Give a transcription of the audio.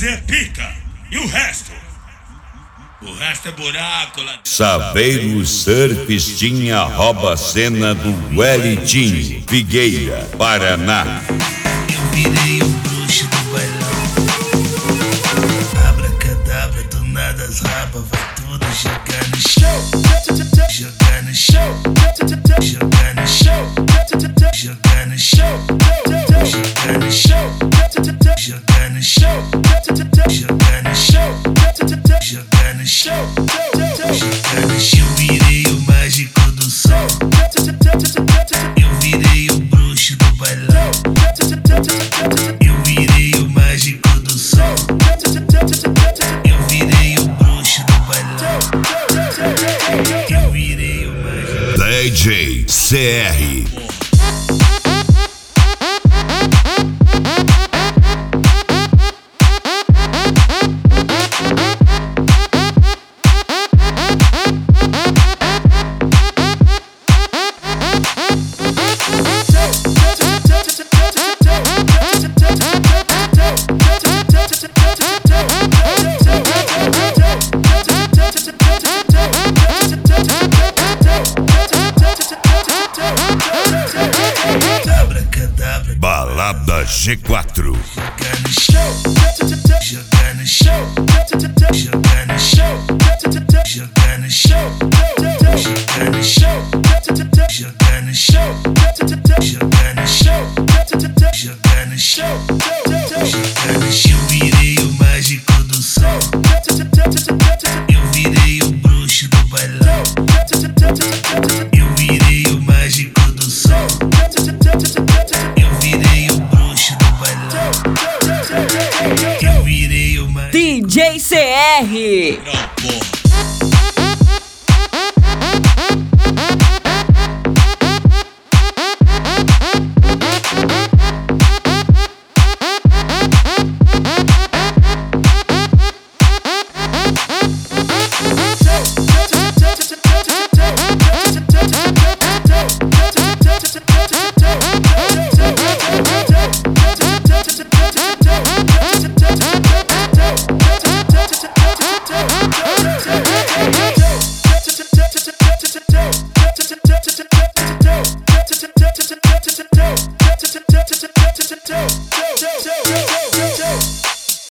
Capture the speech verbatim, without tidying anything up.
Você é pica. E o resto? O resto é buraco lá. Saveiro Surfs tinha rouba cena do Wellington Figueira, Paraná. Eu virei o bruxo do bailão. Abracadabra, do nada as rabas vai tudo jogar no chão. Jogar no chão. Jogar no chão. Jogar no chão. Jogar no chão. Jogar no chão. Jogar no chão. Jogar no chão. Jogar no chão. Eu virei o mágico do som. Eu virei o bruxo do bailão. Eu virei o mágico do som. Eu virei o bruxo do bailão. Eu virei o mágico. D J C R. Balada G quatro. Jogar no chão, jogar no chão, jogar no chão, jogar no chão, jogar no chão, jogar no chão, jogar no chão, jogar no chão, jogar no chão. Eu virei o mágico do som. Eu virei o bruxo do bailão. Eu virei o mágico do som. Eu virei o bruxo do bailão. Eu virei o mágico. D J C R. Não, porra.